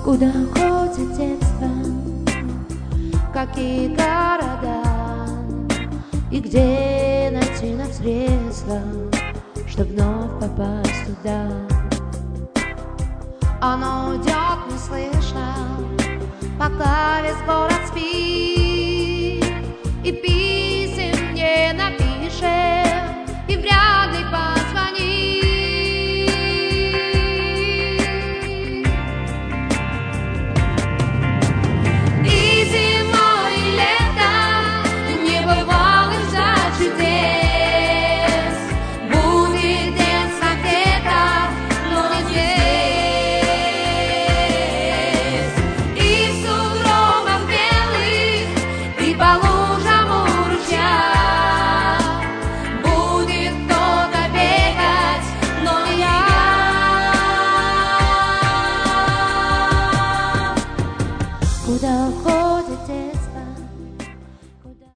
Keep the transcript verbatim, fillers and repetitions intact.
Куда уходит детство, какие города, и где найти нам средства, чтоб вновь попасть туда. Оно уйдет неслышно, пока весь город спит, и писем не напишет, и вряд ли позвонит. И зимой, и летом небывалых за чудес будет детство где-то, но не здесь. И в сугробах белых, и по лужам у ручья будет кто-то бегать, но не я. Куда уходит